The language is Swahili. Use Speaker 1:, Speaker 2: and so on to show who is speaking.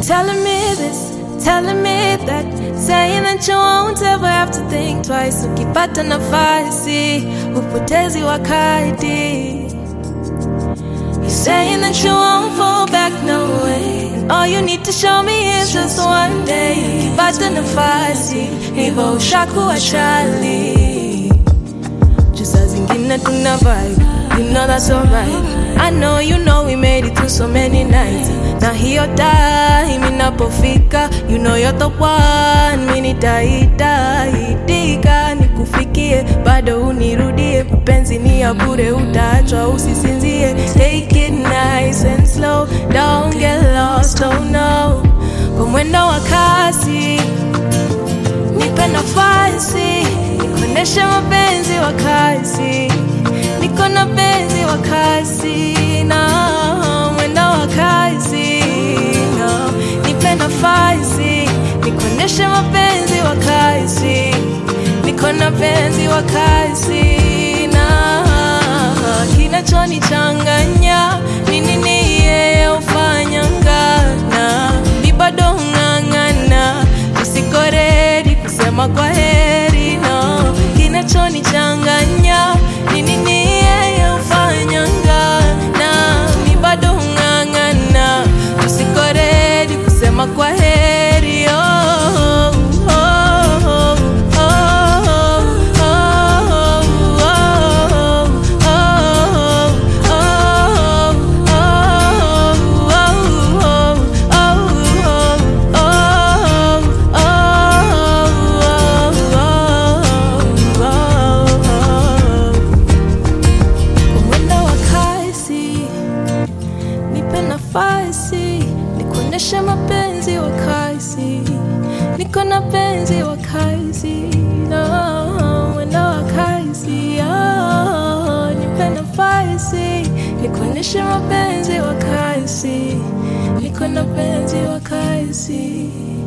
Speaker 1: telling me this, telling me that, saying that you won't ever have to think twice. Ukipata nafasi, upotezi wakati. You're saying that you won't fall back, no way. And all you need to show me is just one day. Ukipata nafasi, hivyo ushakuwa chali. Just saa zingine tuna vibe, you know that's alright. I know we made it through so many nights. Na hiyo time inapofika, you know you're the one. Mimi nitaitika nikufikie, bado unirudie. Mapenzi ni ya bure, utaachwa usisinzie. Take it nice and slow, don't get lost, oh no. Kwa mwendo wa kasi, nipe nafasi, nikuoneshe mapenzi wa kasi. Niko na penzi wa kasi, na mwendo wa kasi, no. Nipe nafasi, nikuoneshe mapenzi wa kasi. Niko na penzi wa kasi, na kinachonichanganya ni nini yeye ufanya ngana. Mi bado ngangana, usiko ready kusema kwa heri, no. Kinachonichanganya ni nini yeye ufanya ngana. Mi bado ngangana, usiko ready kusema kwa heri, oh. Nikuoneshe mapenzi wa kasi. Niko na penzi wa kasi, no. Mwendo wa kasi, oh. Nipe nafasi, nikuoneshe mapenzi wa kasi. Niko na penzi wa kasi.